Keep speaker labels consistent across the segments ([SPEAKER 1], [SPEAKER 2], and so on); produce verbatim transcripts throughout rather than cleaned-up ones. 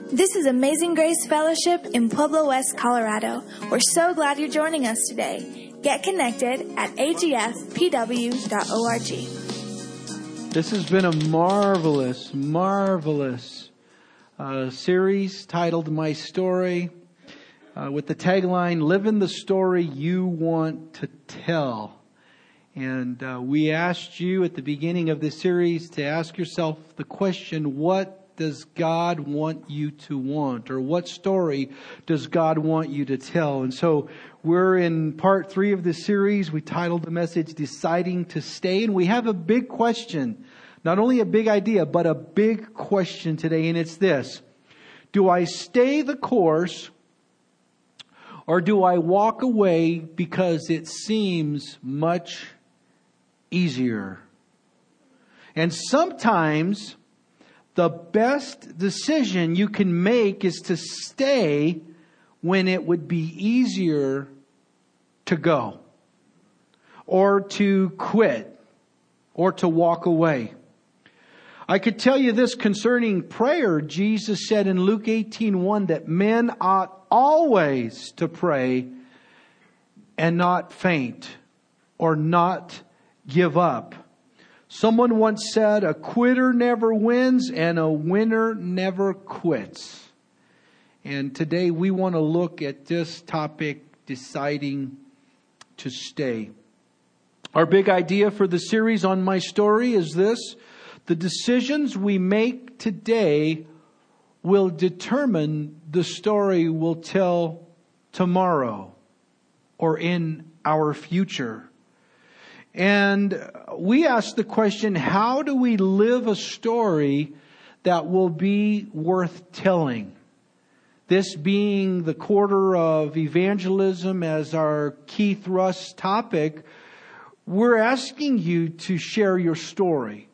[SPEAKER 1] This is Amazing Grace Fellowship in Pueblo West, Colorado. We're so glad you're joining us today. Get connected at a g f p w dot org.
[SPEAKER 2] This has been a marvelous, marvelous uh, series titled My Story, uh, with the tagline, Living the Story You Want to Tell. And uh, we asked you at the beginning of this series to ask yourself the question, what does God want you to want? Or what story does God want you to tell? And so we're in part three of this series. We titled the message, Deciding to Stay. And we have a big question. Not only a big idea, but a big question today. And it's this. Do I stay the course, or do I walk away because it seems much easier? And sometimes the best decision you can make is to stay when it would be easier to go, or to quit, or to walk away. I could tell you this concerning prayer. Jesus said in Luke eighteen one that men ought always to pray and not faint or not give up. Someone once said, a quitter never wins and a winner never quits. And today we want to look at this topic, deciding to stay. Our big idea for the series on My Story is this. The decisions we make today will determine the story we'll tell tomorrow or in our future. And we ask the question, how do we live a story that will be worth telling? This being the quarter of evangelism as our key thrust topic, we're asking you to share your story.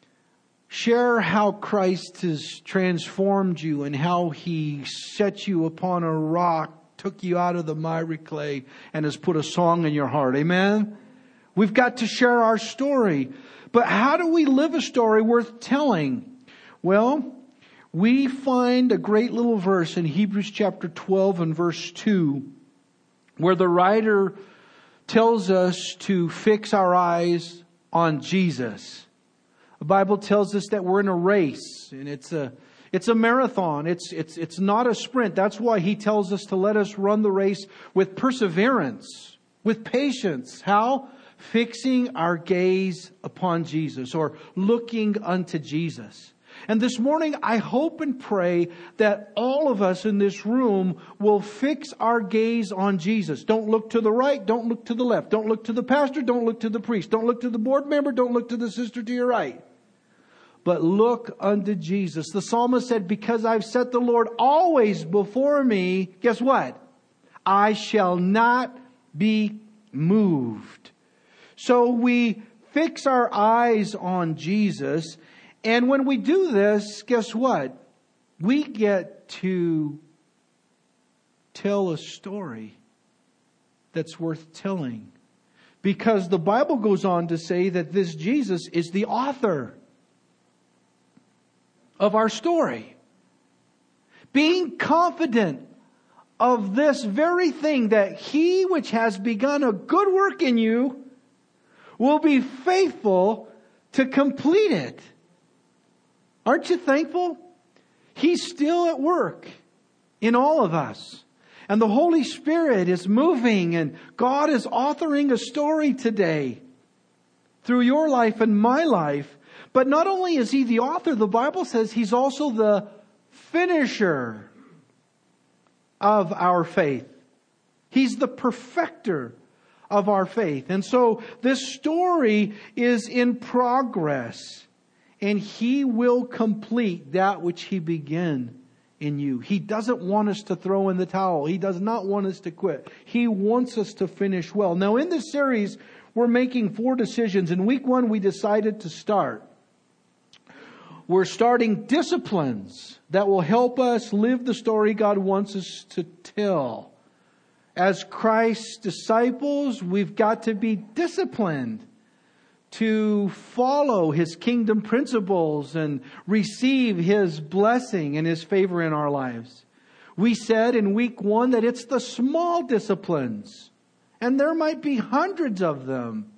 [SPEAKER 2] Share how Christ has transformed you and how He set you upon a rock, took you out of the miry clay, and has put a song in your heart. Amen? We've got to share our story. But how do we live a story worth telling? Well, we find a great little verse in Hebrews chapter twelve and verse two, where the writer tells us to fix our eyes on Jesus. The Bible tells us that we're in a race, and it's a it's a marathon. It's it's it's not a sprint. That's why he tells us to let us run the race with perseverance, with patience. How? Fixing our gaze upon Jesus, or looking unto Jesus. And this morning, I hope and pray that all of us in this room will fix our gaze on Jesus. Don't look to the right. Don't look to the left. Don't look to the pastor. Don't look to the priest. Don't look to the board member. Don't look to the sister to your right. But look unto Jesus. The psalmist said, because I've set the Lord always before me, guess what? I shall not be moved. So we fix our eyes on Jesus. And when we do this, guess what? We get to tell a story that's worth telling. Because the Bible goes on to say that this Jesus is the author of our story. Being confident of this very thing, that He which has begun a good work in you will be faithful to complete it. Aren't you thankful? He's still at work in all of us. And the Holy Spirit is moving, and God is authoring a story today through your life and my life. But not only is He the author, the Bible says He's also the finisher of our faith. He's the perfecter of our faith. And so this story is in progress, and He will complete that which He began in you. He doesn't want us to throw in the towel. He does not want us to quit. He wants us to finish well. Now, in this series, we're making four decisions. In week one, we decided to start. We're starting disciplines that will help us live the story God wants us to tell. As Christ's disciples, we've got to be disciplined to follow His kingdom principles and receive His blessing and His favor in our lives. We said in week one that it's the small disciplines, and there might be hundreds of them,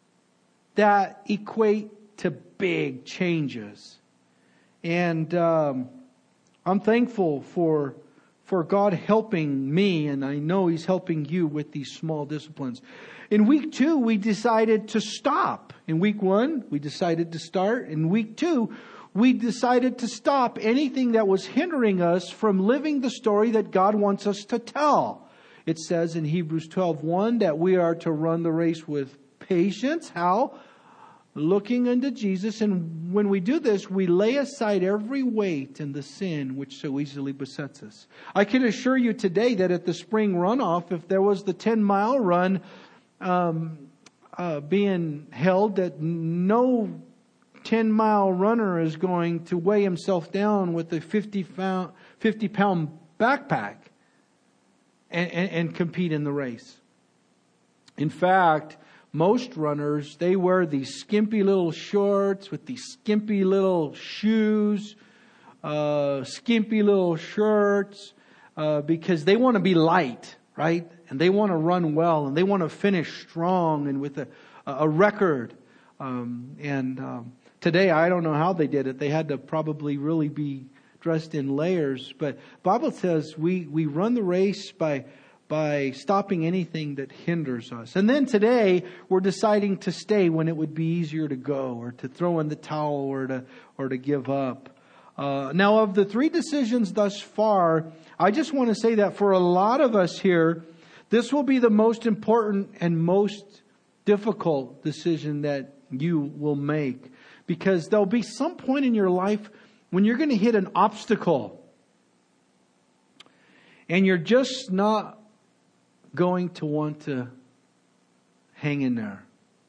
[SPEAKER 2] that equate to big changes. And um, I'm thankful for for God helping me, and I know He's helping you with these small disciplines. In week two, we decided to stop. In week one, we decided to start. In week two, we decided to stop anything that was hindering us from living the story that God wants us to tell. It says in Hebrews twelve one that we are to run the race with patience. How? Looking unto Jesus. And when we do this, we lay aside every weight and the sin which so easily besets us. I can assure you today that at the spring runoff, if there was the ten mile run um, uh, being held, that no ten mile runner is going to weigh himself down with a fifty pound backpack and, and, and compete in the race. In fact, most runners, they wear these skimpy little shorts with these skimpy little shoes, uh, skimpy little shirts, uh, because they want to be light, right? And they want to run well, and they want to finish strong and with a, a record. Um, and um, today, I don't know how they did it. They had to probably really be dressed in layers. But Bible says we, we run the race by by stopping anything that hinders us. And then today, we're deciding to stay when it would be easier to go, or to throw in the towel, or to or to give up. Uh, now, of the three decisions thus far, I just want to say that for a lot of us here, this will be the most important and most difficult decision that you will make. Because there'll be some point in your life when you're going to hit an obstacle. And you're just not going to want to hang in there.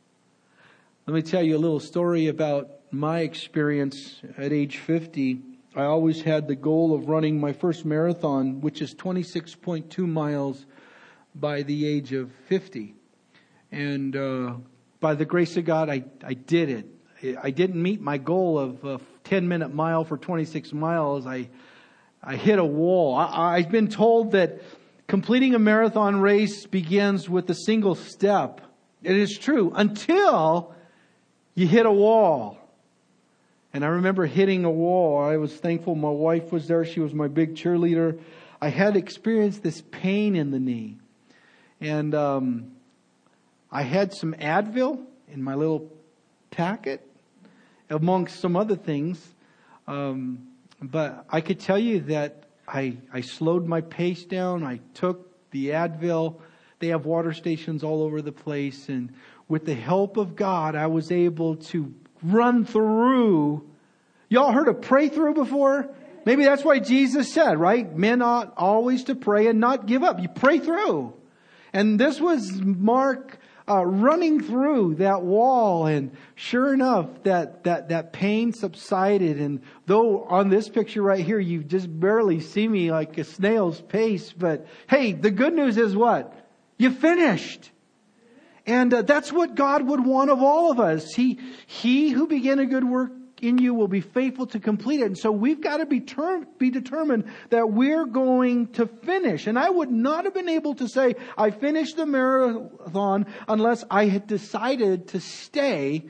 [SPEAKER 2] Let me tell you a little story about my experience at age fifty. I always had the goal of running my first marathon, which is twenty-six point two miles by the age of fifty. And uh, by the grace of God, I, I did it. I didn't meet my goal of a ten minute mile for twenty-six miles. I I hit a wall. I, I've been told that completing a marathon race begins with a single step. It is true until you hit a wall. And I remember hitting a wall. I was thankful my wife was there. She was my big cheerleader. I had experienced this pain in the knee. And um, I had some Advil in my little packet, amongst some other things. Um, but I could tell you that I, I slowed my pace down. I took the Advil. They have water stations all over the place. And with the help of God, I was able to run through. Y'all heard of pray through before? Maybe that's why Jesus said, right? Men ought always to pray and not give up. You pray through. And this was Mark uh, running through that wall. And sure enough, that, that, that pain subsided. And though on this picture right here, you just barely see me like a snail's pace. But hey, the good news is what? You finished. And uh, that's what God would want of all of us. He, he who began a good work in you will be faithful to complete it. And so we've got to be, term, be determined that we're going to finish. And I would not have been able to say I finished the marathon unless I had decided to stay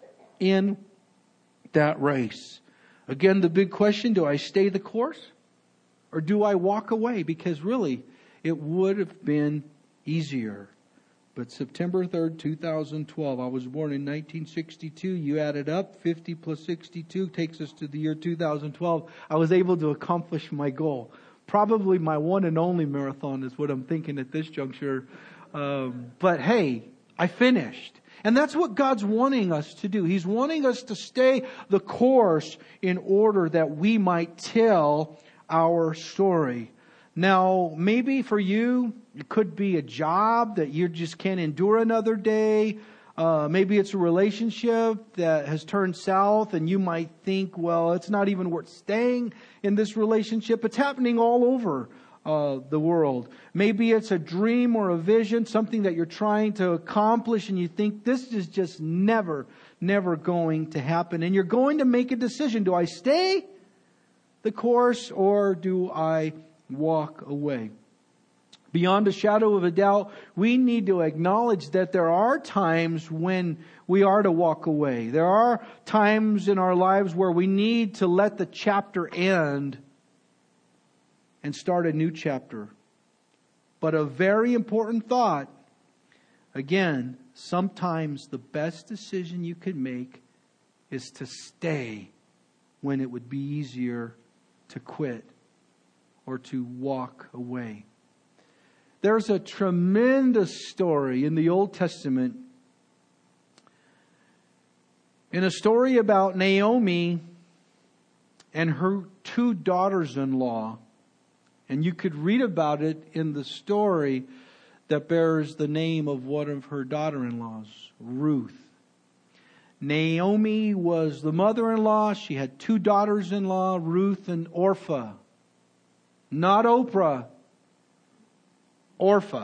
[SPEAKER 2] in that race. Again, the big question, do I stay the course or do I walk away? Because really, it would have been easier. But September third, two thousand twelve, I was born in nineteen sixty-two. You add it up, fifty plus sixty-two takes us to the year two thousand twelve. I was able to accomplish my goal. Probably my one and only marathon is what I'm thinking at this juncture. Um, but hey, I finished. And that's what God's wanting us to do. He's wanting us to stay the course in order that we might tell our story. Now, maybe for you, it could be a job that you just can't endure another day. Uh, maybe it's a relationship that has turned south and you might think, well, it's not even worth staying in this relationship. It's happening all over uh, the world. Maybe it's a dream or a vision, something that you're trying to accomplish and you think this is just never, never going to happen. And you're going to make a decision. Do I stay the course or do I walk away? Beyond a shadow of a doubt, we need to acknowledge that there are times when we are to walk away. There are times in our lives where we need to let the chapter end and start a new chapter. But a very important thought, again, sometimes the best decision you can make is to stay when it would be easier to quit or to walk away. There's a tremendous story in the Old Testament, in a story about Naomi and her two daughters-in-law. And you could read about it in the story that bears the name of one of her daughter-in-laws, Ruth. Naomi was the mother-in-law. She had two daughters-in-law, Ruth and Orpah. Not Oprah. Orpah.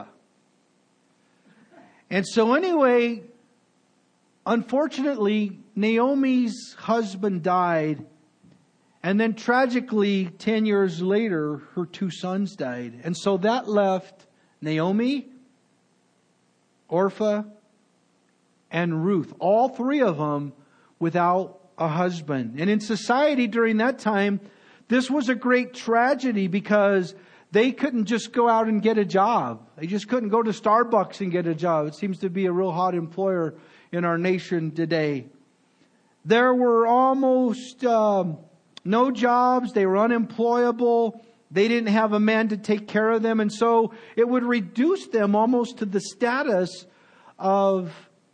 [SPEAKER 2] And so anyway, unfortunately, Naomi's husband died. And then tragically, ten years later, her two sons died. And so that left Naomi, Orpah, and Ruth. All three of them without a husband. And in society during that time, this was a great tragedy because they couldn't just go out and get a job. They just couldn't go to Starbucks and get a job. It seems to be a real hot employer in our nation today. There were almost um, no jobs. They were unemployable. They didn't have a man to take care of them. And so it would reduce them almost to the status of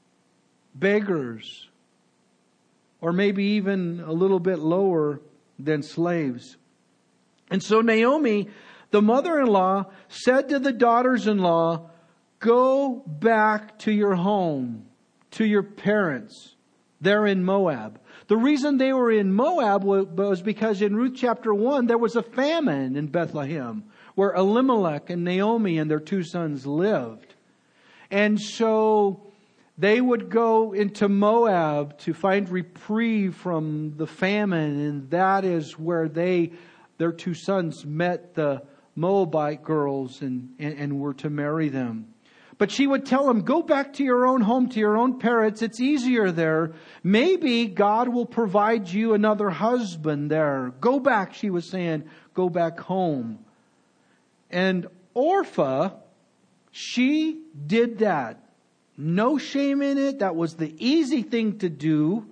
[SPEAKER 2] beggars, or maybe even a little bit lower than slaves. And so Naomi, the mother-in-law, said to the daughters-in-law, go back to your home, to your parents. They're in Moab. The reason they were in Moab was because in Ruth chapter one, there was a famine in Bethlehem where Elimelech and Naomi and their two sons lived. And so they would go into Moab to find reprieve from the famine. And that is where they, their two sons, met the Moabite girls and, and, and were to marry them. But she would tell them, go back to your own home, to your own parents. It's easier there. Maybe God will provide you another husband there. Go back, she was saying. Go back home. And Orpah, she did that. No shame in it. That was the easy thing to do.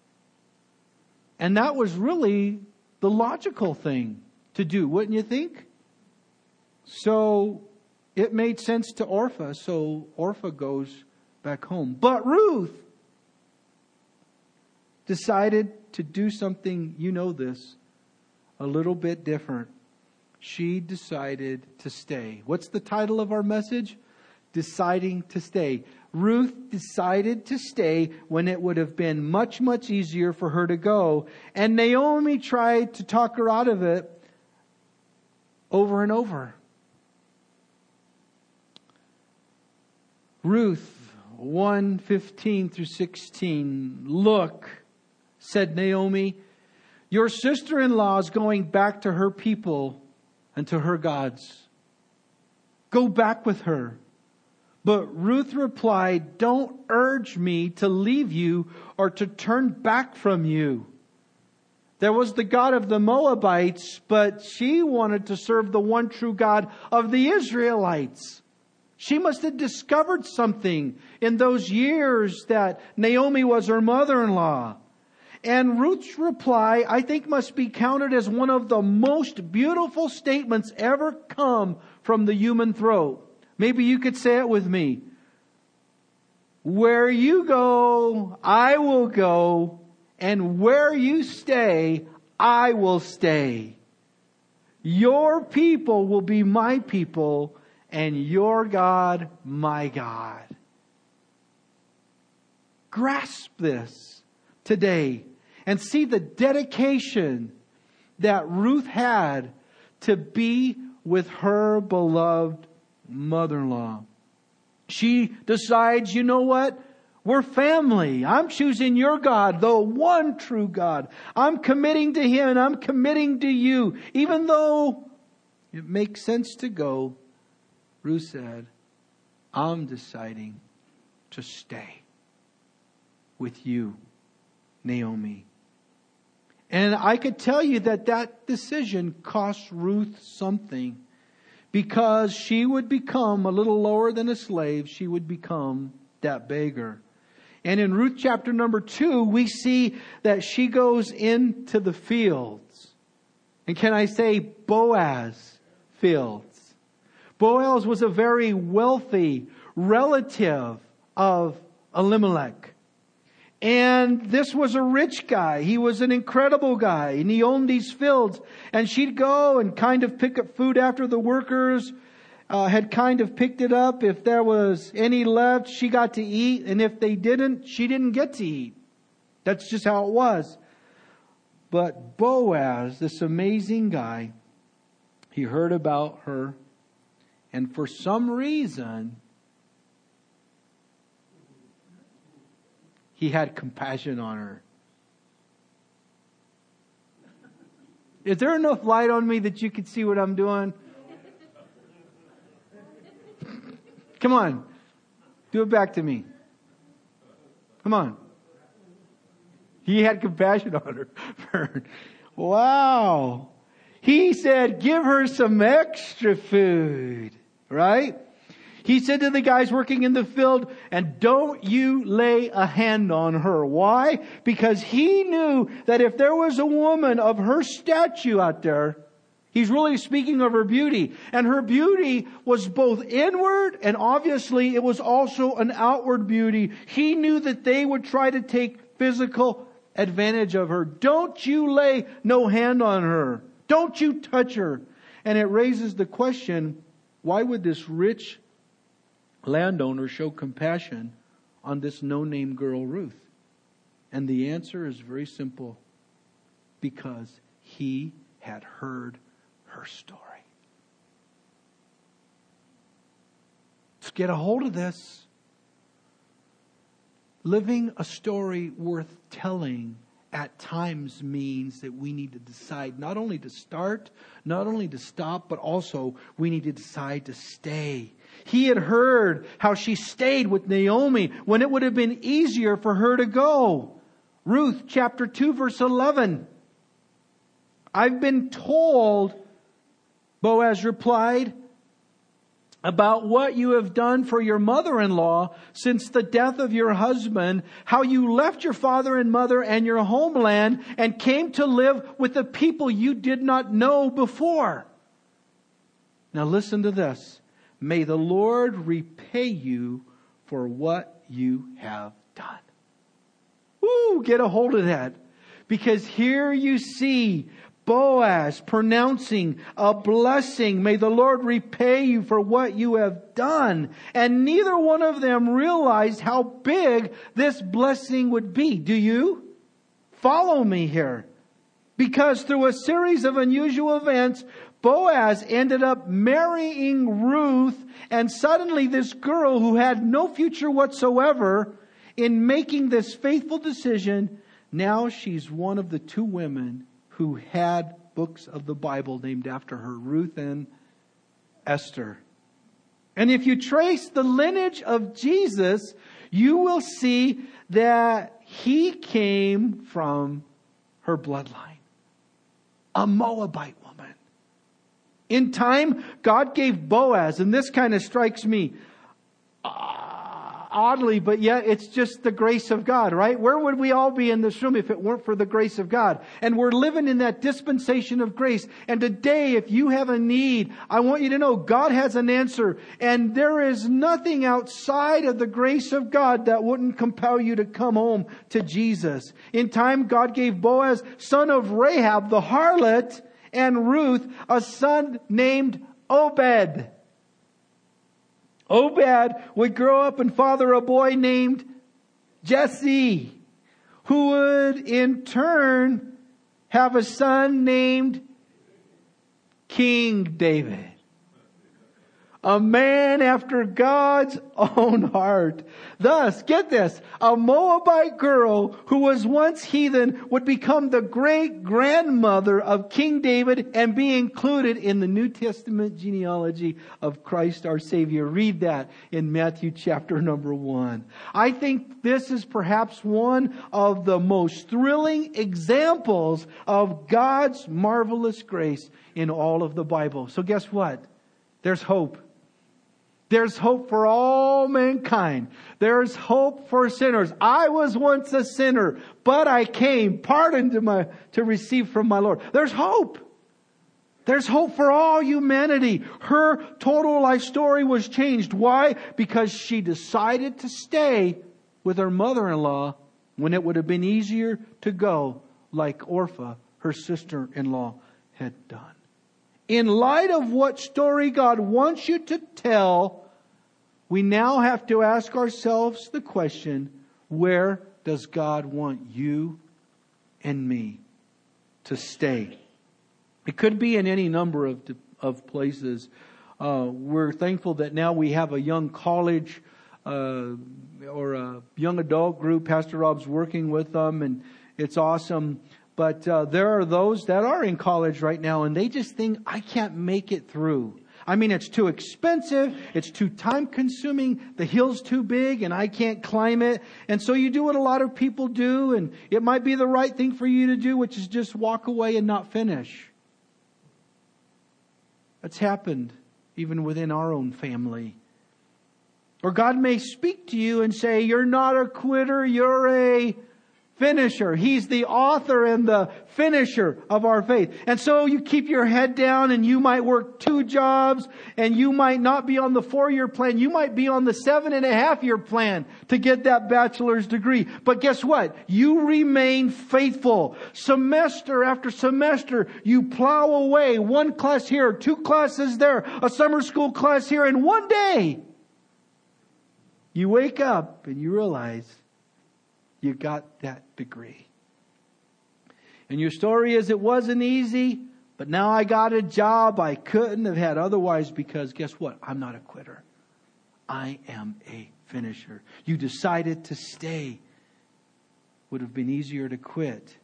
[SPEAKER 2] And that was really the logical thing to do, wouldn't you think? So it made sense to Orpah, so Orpah goes back home. But Ruth decided to do something, you know this, a little bit different. She decided to stay. What's the title of our message? Deciding to stay. Ruth decided to stay when it would have been much, much easier for her to go. And Naomi tried to talk her out of it over and over. Ruth one fifteen through sixteen. Look, said Naomi, your sister-in-law is going back to her people and to her gods. Go back with her. But Ruth replied, don't urge me to leave you or to turn back from you. There was the God of the Moabites, but she wanted to serve the one true God of the Israelites. She must have discovered something in those years that Naomi was her mother-in-law. And Ruth's reply, I think, must be counted as one of the most beautiful statements ever come from the human throat. Maybe you could say it with me. Where you go, I will go. And where you stay, I will stay. Your people will be my people, and your God, my God. Grasp this today and see the dedication that Ruth had to be with her beloved mother-in-law. She decides, you know what? We're family. I'm choosing your God, the one true God. I'm committing to Him and I'm committing to you. Even though it makes sense to go, Ruth said, I'm deciding to stay with you, Naomi. And I could tell you that that decision cost Ruth something, because she would become a little lower than a slave. She would become that beggar. And in Ruth chapter number two, we see that she goes into the fields. And can I say Boaz fields? Boaz was a very wealthy relative of Elimelech. And this was a rich guy. He was an incredible guy. And he owned these fields. And she'd go and kind of pick up food after the workers uh, had kind of picked it up. If there was any left, she got to eat. And if they didn't, she didn't get to eat. That's just how it was. But Boaz, this amazing guy, he heard about her. And for some reason, he had compassion on her. Is there enough light on me that you can see what I'm doing? Come on. Do it back to me. Come on. He had compassion on her. Wow. He said, give her some extra food. Right? He said to the guys working in the field, and don't you lay a hand on her. Why? Because he knew that if there was a woman of her stature out there, he's really speaking of her beauty. And her beauty was both inward and obviously it was also an outward beauty. He knew that they would try to take physical advantage of her. Don't you lay no hand on her. Don't you touch her. And it raises the question, why would this rich landowner show compassion on this no-name girl, Ruth? And the answer is very simple. Because he had heard her story. Let's get a hold of this. Living a story worth telling at times means that we need to decide not only to start, not only to stop, but also we need to decide to stay. He had heard how she stayed with Naomi when it would have been easier for her to go. Ruth chapter two verse eleven. I've been told, Boaz replied, about what you have done for your mother-in-law since the death of your husband, how you left your father and mother and your homeland and came to live with the people you did not know before. Now listen to this. May the Lord repay you for what you have done. Woo, get a hold of that. Because here you see Boaz pronouncing a blessing. May the Lord repay you for what you have done. And neither one of them realized how big this blessing would be. Do you? Follow me here. Because through a series of unusual events, Boaz ended up marrying Ruth. And suddenly this girl who had no future whatsoever in making this faithful decision, now she's one of the two women who had books of the Bible named after her, Ruth and Esther. And if you trace the lineage of Jesus, you will see that he came from her bloodline. A Moabite woman. In time, God gave Boaz, and this kind of strikes me uh, oddly, but yet it's just the grace of God, right? Where would we all be in this room if it weren't for the grace of God? And we're living in that dispensation of grace. And today, if you have a need, I want you to know God has an answer. And there is nothing outside of the grace of God that wouldn't compel you to come home to Jesus. In time, God gave Boaz, son of Rahab, the harlot, and Ruth, a son named Obed. Obed would grow up and father a boy named Jesse, who would in turn have a son named King David. A man after God's own heart. Thus, get this, a Moabite girl who was once heathen would become the great grandmother of King David and be included in the New Testament genealogy of Christ our Savior. Read that in Matthew chapter number one. I think this is perhaps one of the most thrilling examples of God's marvelous grace in all of the Bible. So guess what? There's hope. There's hope for all mankind. There's hope for sinners. I was once a sinner, but I came pardoned to my, to receive from my Lord. There's hope. There's hope for all humanity. Her total life story was changed. Why? Because she decided to stay with her mother-in-law when it would have been easier to go like Orpah, her sister-in-law, had done. In light of what story God wants you to tell, we now have to ask ourselves the question, where does God want you and me to stay? It could be in any number of, of places. Uh, we're thankful that now we have a young college uh, or a young adult group. Pastor Rob's working with them, and it's awesome. But uh, there are those that are in college right now, and they just think, I can't make it through. I mean, it's too expensive. It's too time consuming. The hill's too big and I can't climb it. And so you do what a lot of people do, and it might be the right thing for you to do, which is just walk away and not finish. That's happened even within our own family. Or God may speak to you and say, you're not a quitter, you're a finisher. He's the author and the finisher of our faith. And so you keep your head down, and you might work two jobs, and you might not be on the four-year plan. You might be on the seven and a half year plan to get that bachelor's degree. But guess what? You remain faithful. Semester after semester, you plow away. One class here, two classes there, a summer school class here, and one day you wake up and you realize you got that degree. And your story is, it wasn't easy, but now I got a job I couldn't have had otherwise, because guess what? I'm not a quitter. I am a finisher. You decided to stay. Would have been easier to quit.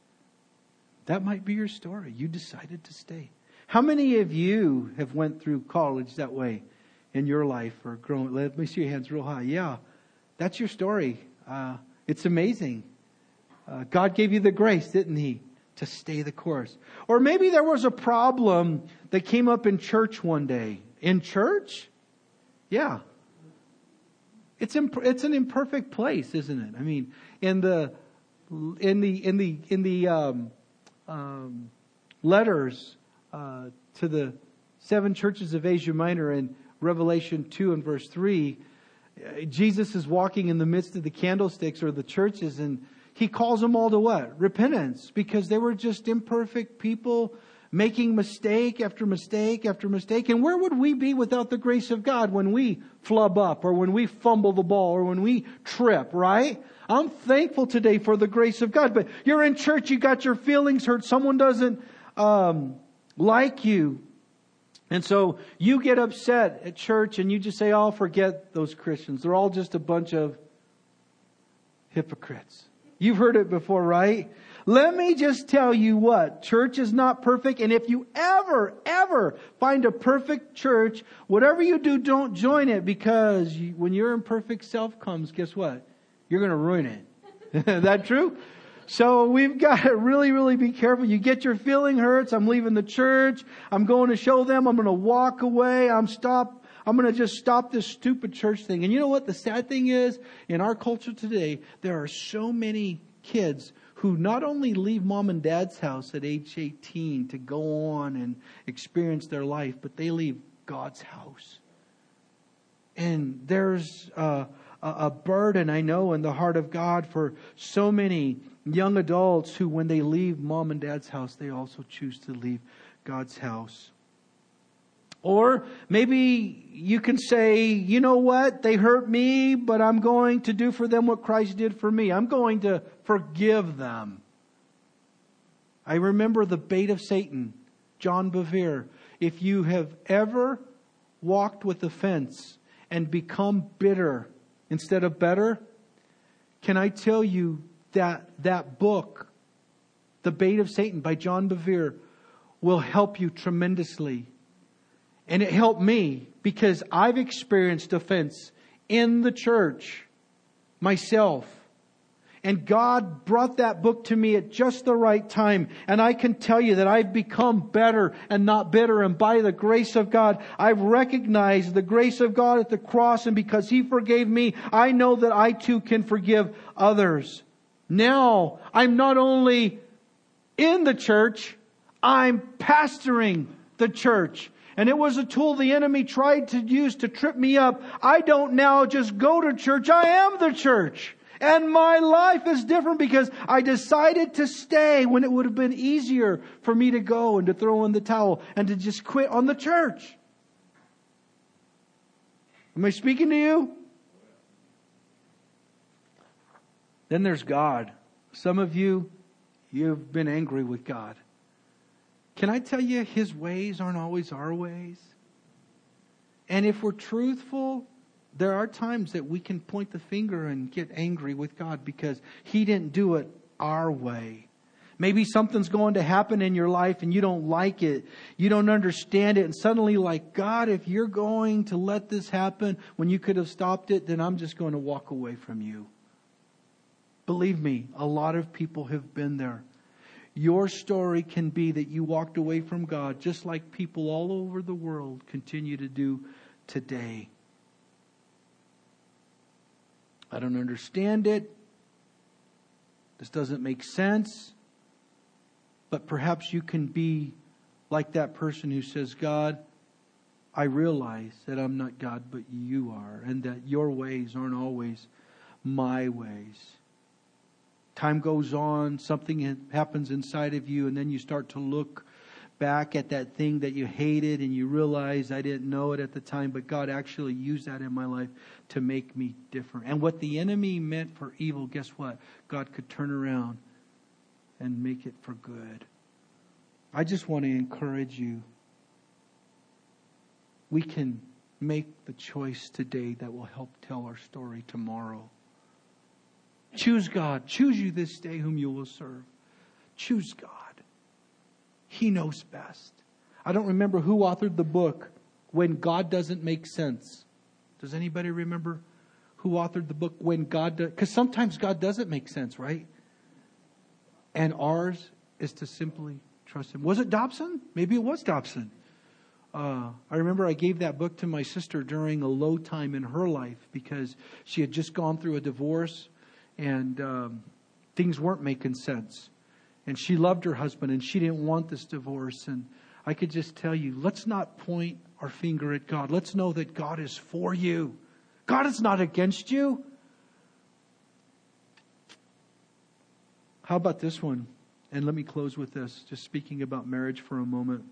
[SPEAKER 2] That might be your story. You decided to stay. How many of you have went through college that way in your life, or grown? Let me see your hands real high. Yeah, that's your story. Uh, It's amazing. Uh, God gave you the grace, didn't He, to stay the course. Or maybe there was a problem that came up in church one day. In church? Yeah. It's imp- it's an imperfect place, isn't it? I mean, in the in the in the in the um, um, letters uh, to the seven churches of Asia Minor in Revelation two and verse three. Jesus is walking in the midst of the candlesticks, or the churches, and He calls them all to what? Repentance. Because they were just imperfect people making mistake after mistake after mistake. And where would we be without the grace of God when we flub up, or when we fumble the ball, or when we trip, right? I'm thankful today for the grace of God. But you're in church, you got your feelings hurt, someone doesn't um, like you. And so you get upset at church and you just say, oh, forget those Christians. They're all just a bunch of hypocrites. You've heard it before, right? Let me just tell you what, church is not perfect. And if you ever, ever find a perfect church, whatever you do, don't join it, because you, when your imperfect self comes, guess what? You're going to ruin it. Is that true? So we've got to really, really be careful. You get your feeling hurts. I'm leaving the church. I'm going to show them. I'm going to walk away. I'm stop. I'm going to just stop this stupid church thing. And you know what? The sad thing is, in our culture today, there are so many kids who not only leave mom and dad's house at age eighteen to go on and experience their life, but they leave God's house. And there's uh, a burden, I know, in the heart of God for so many young adults who, when they leave mom and dad's house, they also choose to leave God's house. Or maybe you can say, you know what? They hurt me, but I'm going to do for them what Christ did for me. I'm going to forgive them. I remember the bait of Satan, John Bevere. If you have ever walked with offense and become bitter instead of better, can I tell you that that book, The Bait of Satan by John Bevere, will help you tremendously. And it helped me because I've experienced offense in the church myself. And God brought that book to me at just the right time. And I can tell you that I've become better and not bitter. And by the grace of God, I've recognized the grace of God at the cross. And because He forgave me, I know that I too can forgive others. Now, I'm not only in the church, I'm pastoring the church. And it was a tool the enemy tried to use to trip me up. I don't now just go to church. I am the church. And my life is different because I decided to stay when it would have been easier for me to go and to throw in the towel and to just quit on the church. Am I speaking to you? Then there's God. Some of you, you've been angry with God. Can I tell you, His ways aren't always our ways? And if we're truthful, there are times that we can point the finger and get angry with God because He didn't do it our way. Maybe something's going to happen in your life and you don't like it. You don't understand it. And suddenly like, God, if you're going to let this happen when you could have stopped it, then I'm just going to walk away from you. Believe me, a lot of people have been there. Your story can be that you walked away from God just like people all over the world continue to do today. I don't understand it. This doesn't make sense. But perhaps you can be like that person who says, God, I realize that I'm not God, but You are. And that Your ways aren't always my ways. Time goes on, something happens inside of you, and then you start to look back at that thing that you hated and you realize I didn't know it at the time, but God actually used that in my life to make me different. And what the enemy meant for evil, guess what? God could turn around and make it for good. I just want to encourage you. We can make the choice today that will help tell our story tomorrow. Choose God. Choose you this day whom you will serve. Choose God. He knows best. I don't remember who authored the book, When God Doesn't Make Sense. Does anybody remember who authored the book, When God Does? Because sometimes God doesn't make sense, right? And ours is to simply trust Him. Was it Dobson? Maybe it was Dobson. Uh, I remember I gave that book to my sister during a low time in her life because she had just gone through a divorce and um, things weren't making sense. And she loved her husband and she didn't want this divorce. And I could just tell you, let's not point our finger at God. Let's know that God is for you. God is not against you. How about this one? And let me close with this, just speaking about marriage for a moment.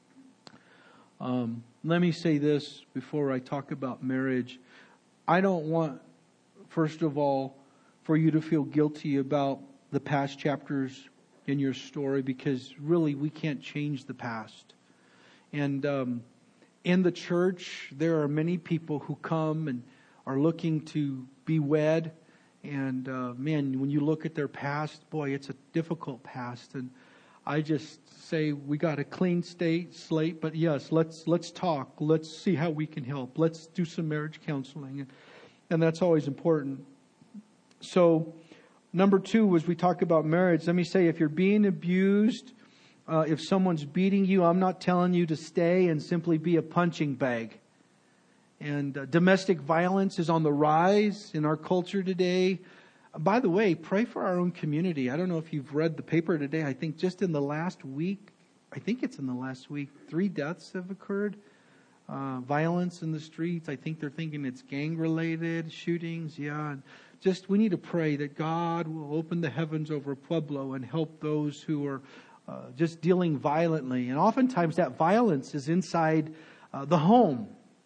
[SPEAKER 2] Um, let me say this before I talk about marriage. I don't want, first of all, for you to feel guilty about the past chapters in your story, because really we can't change the past. And um, in the church, there are many people who come and are looking to be wed. And uh, man, when you look at their past, boy, it's a difficult past. And I just say we got a clean state slate. But yes, let's let's talk. Let's see how we can help. Let's do some marriage counseling, and, and that's always important. So, number two, as we talk about marriage, let me say, if you're being abused, uh, if someone's beating you, I'm not telling you to stay and simply be a punching bag. And uh, domestic violence is on the rise in our culture today. Uh, by the way, pray for our own community. I don't know if you've read the paper today. I think just in the last week, I think it's in the last week, three deaths have occurred. Uh, violence in the streets. I think they're thinking it's gang-related shootings. Yeah. And just we need to pray that God will open the heavens over Pueblo and help those who are uh, just dealing violently. And oftentimes that violence is inside uh, the home.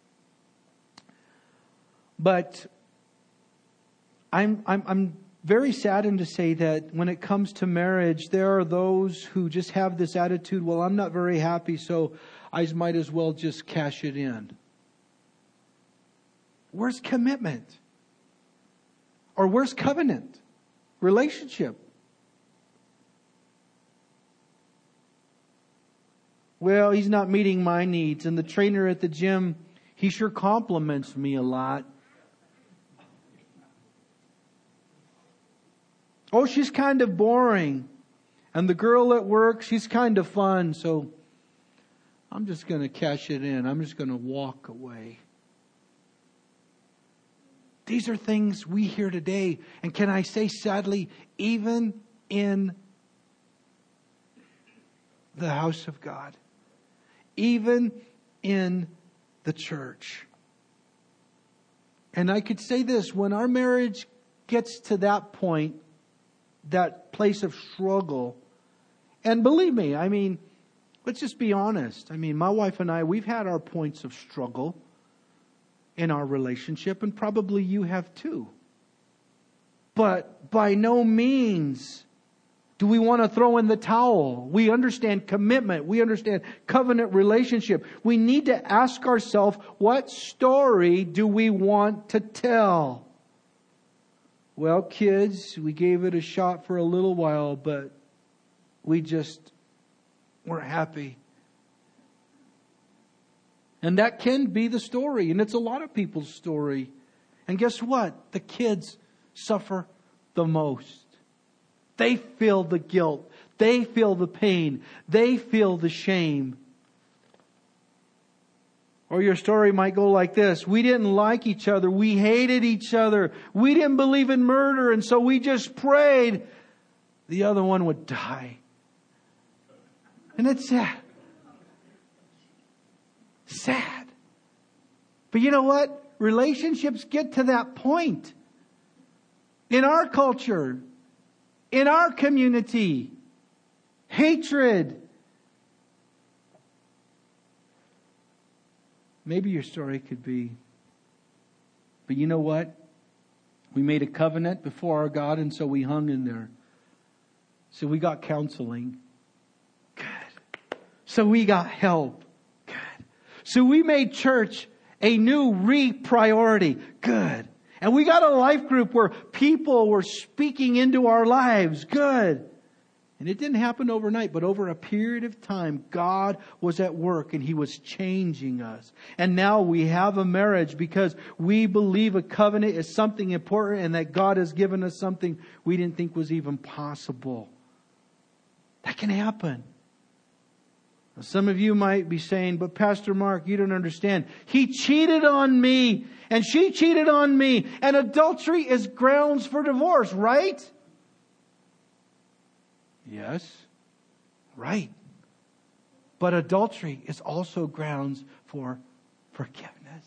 [SPEAKER 2] But I'm, I'm, I'm very saddened to say that when it comes to marriage, there are those who just have this attitude, well, I'm not very happy, so I might as well just cash it in. Where's commitment? Or where's covenant? Relationship? Well, he's not meeting my needs. And the trainer at the gym, he sure compliments me a lot. Oh, she's kind of boring. And the girl at work, she's kind of fun. So I'm just going to cash it in. I'm just going to walk away. These are things we hear today. And can I say sadly, even in the house of God, even in the church. And I could say this, when our marriage gets to that point, that place of struggle, and believe me, I mean, let's just be honest. I mean, my wife and I, we've had our points of struggle in our relationship, and probably you have too. But by no means do we want to throw in the towel. We understand commitment. We understand covenant relationship. We need to ask ourselves, what story do we want to tell? Well, kids, we gave it a shot for a little while, but we just weren't happy. And that can be the story. And it's a lot of people's story. And guess what? The kids suffer the most. They feel the guilt. They feel the pain. They feel the shame. Or your story might go like this. We didn't like each other. We hated each other. We didn't believe in murder. And so we just prayed the other one would die. And it's sad. Sad. But you know what? Relationships get to that point. In our culture, in our community, hatred. Maybe your story could be, but you know what? We made a covenant before our God, and so we hung in there. So we got counseling. Good. So we got help. Good. So we made church a new re-priority. Good. And we got a life group where people were speaking into our lives. Good. And it didn't happen overnight, but over a period of time, God was at work and He was changing us. And now we have a marriage because we believe a covenant is something important and that God has given us something we didn't think was even possible. That can happen. Now, some of you might be saying, but Pastor Mark, you don't understand. He cheated on me and she cheated on me, and adultery is grounds for divorce, right? Yes, right. But adultery is also grounds for forgiveness.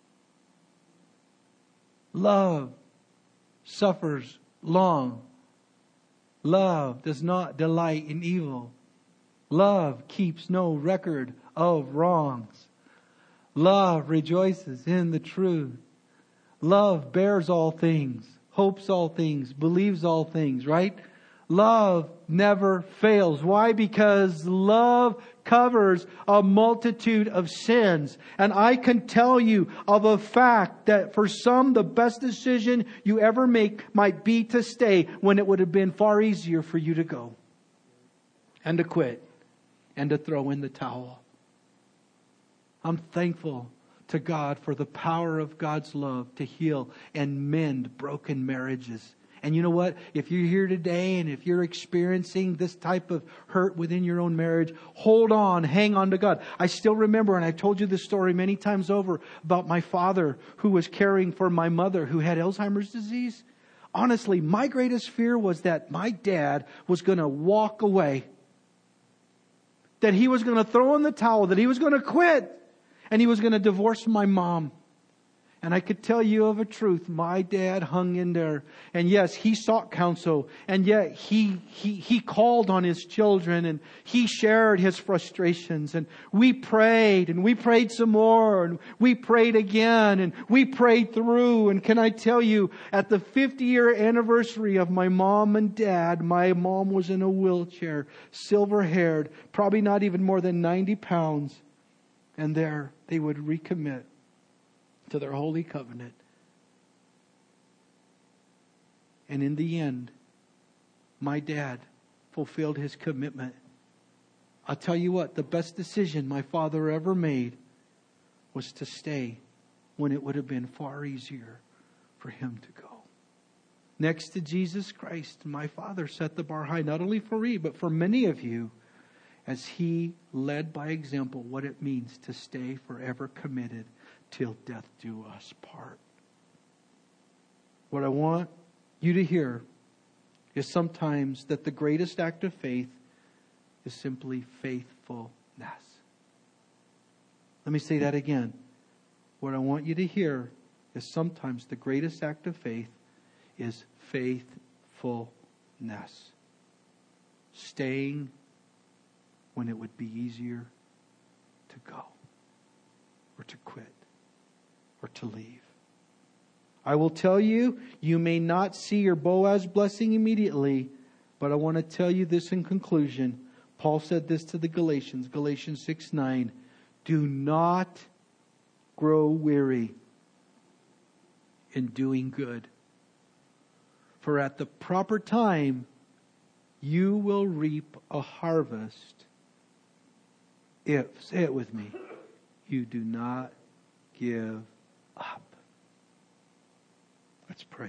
[SPEAKER 2] Love suffers long. Love does not delight in evil. Love keeps no record of wrongs. Love rejoices in the truth. Love bears all things, hopes all things, believes all things, right? Love never fails. Why? Because love covers a multitude of sins. And I can tell you of a fact that for some, the best decision you ever make might be to stay when it would have been far easier for you to go. And to quit. And to throw in the towel. I'm thankful to God for the power of God's love to heal and mend broken marriages. And you know what? If you're here today and if you're experiencing this type of hurt within your own marriage, hold on, hang on to God. I still remember, and I've told you this story many times over, about my father who was caring for my mother who had Alzheimer's disease. Honestly, my greatest fear was that my dad was going to walk away. That he was going to throw in the towel, that he was going to quit, and he was going to divorce my mom. And I could tell you of a truth. My dad hung in there. And yes, he sought counsel. And yet he, he, he called on his children and he shared his frustrations. And we prayed and we prayed some more and we prayed again and we prayed through. And can I tell you, at the fifty year anniversary of my mom and dad, my mom was in a wheelchair, silver haired, probably not even more than ninety pounds. And there they would recommit to their holy covenant And in the end, my dad fulfilled his commitment. I'll tell you what, the best decision my father ever made was to stay when it would have been far easier for him to go. Next to Jesus Christ, my father set the bar high, not only for me, but for many of you, as he led by example what it means to stay forever committed till death do us part. What I want you to hear is sometimes that the greatest act of faith is simply faithfulness. Let me say that again. What I want you to hear is sometimes the greatest act of faith is faithfulness. Staying when it would be easier to go, or to quit, or to leave. I will tell you, you may not see your Boaz blessing immediately, but I want to tell you this in conclusion. Paul said this to the Galatians, Galatians six nine, do not grow weary in doing good. For at the proper time, you will reap a harvest if, say it with me, you do not give up. Let's pray.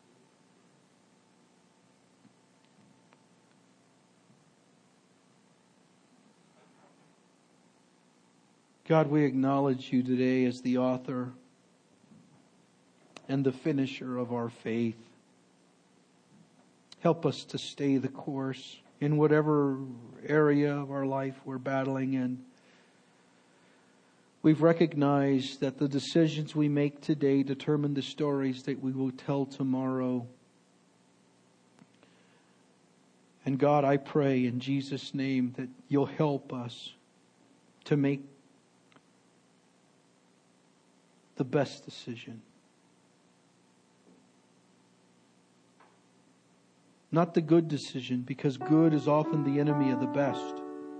[SPEAKER 2] God, we acknowledge you today as the author and the finisher of our faith. Help us to stay the course in whatever area of our life we're battling in. We've recognized that the decisions we make today determine the stories that we will tell tomorrow. And God, I pray in Jesus' name that you'll help us to make the best decision. Not the good decision, because good is often the enemy of the best.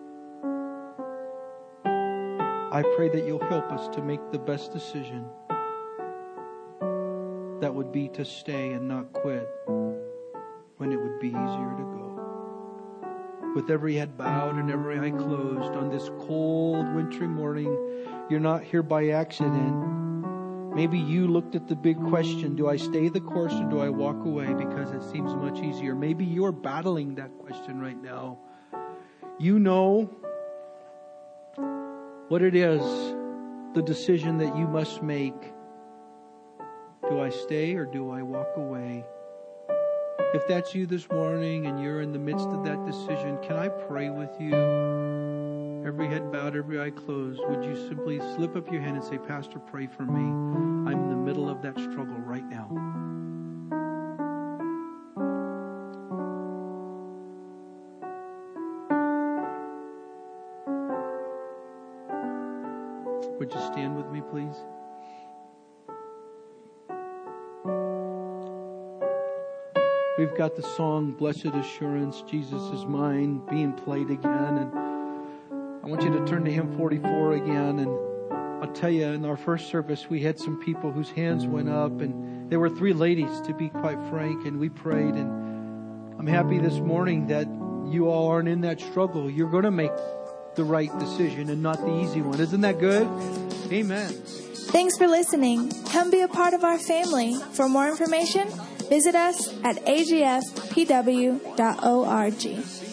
[SPEAKER 2] I pray that you'll help us to make the best decision. That would be to stay and not quit when it would be easier to go. With every head bowed and every eye closed on this cold wintry morning, you're not here by accident. Maybe you looked at the big question, do I stay the course or do I walk away because it seems much easier? Maybe you're battling that question right now. You know what it is, the decision that you must make. Do I stay or do I walk away? If that's you this morning and you're in the midst of that decision, can I pray with you? Every head bowed, every eye closed. Would you simply slip up your hand and say, Pastor, pray for me. I'm in the middle of that struggle right now. Would you stand with me, please? We've got the song, Blessed Assurance, Jesus is Mine, being played again. And I want you to turn to hymn forty-four again. And I'll tell you, in our first service, we had some people whose hands went up. And there were three ladies, to be quite frank. And we prayed. And I'm happy this morning that you all aren't in that struggle. You're going to make the right decision and not the easy one. Isn't that good? Amen.
[SPEAKER 1] Thanks for listening. Come be a part of our family. For more information, visit us at a g f p w dot org.